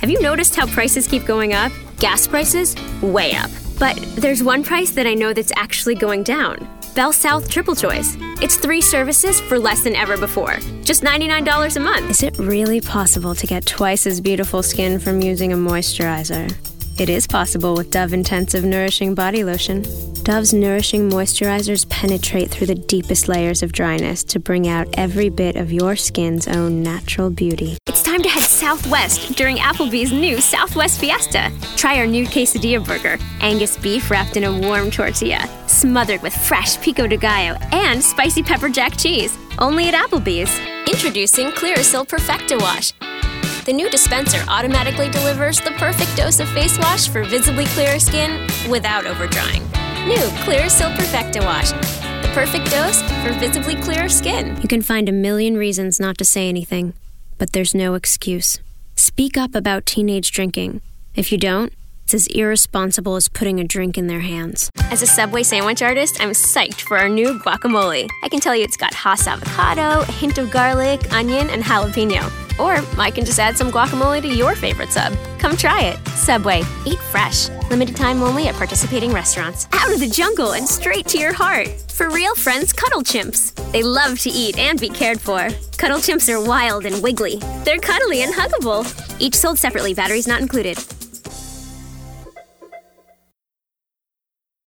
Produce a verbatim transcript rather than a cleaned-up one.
Have you noticed how prices keep going up? Gas prices? Way up. But there's one price that I know that's actually going down. Bell South Triple Choice. It's three services for less than ever before. Just ninety-nine dollars a month. Is it really possible to get twice as beautiful skin from using a moisturizer? It is possible with Dove Intensive Nourishing Body Lotion. Dove's nourishing moisturizers penetrate through the deepest layers of dryness to bring out every bit of your skin's own natural beauty. It's time to head southwest during Applebee's new Southwest Fiesta. Try our new quesadilla burger, Angus beef wrapped in a warm tortilla, smothered with fresh pico de gallo and spicy pepper jack cheese. Only at Applebee's. Introducing Clearasil Perfecta Wash. The new dispenser automatically delivers the perfect dose of face wash for visibly clearer skin without overdrying. New Clearasil Perfecta Wash. The perfect dose for visibly clearer skin. You can find a million reasons not to say anything, but there's no excuse. Speak up about teenage drinking. If you don't, it's as irresponsible as putting a drink in their hands. As a Subway sandwich artist, I'm psyched for our new guacamole. I can tell you it's got Hass avocado, a hint of garlic, onion, and jalapeno. Or I can just add some guacamole to your favorite sub. Come try it. Subway. Eat fresh. Limited time only at participating restaurants. Out of the jungle and straight to your heart. For real friends, Cuddle Chimps. They love to eat and be cared for. Cuddle Chimps are wild and wiggly. They're cuddly and huggable. Each sold separately. Batteries not included.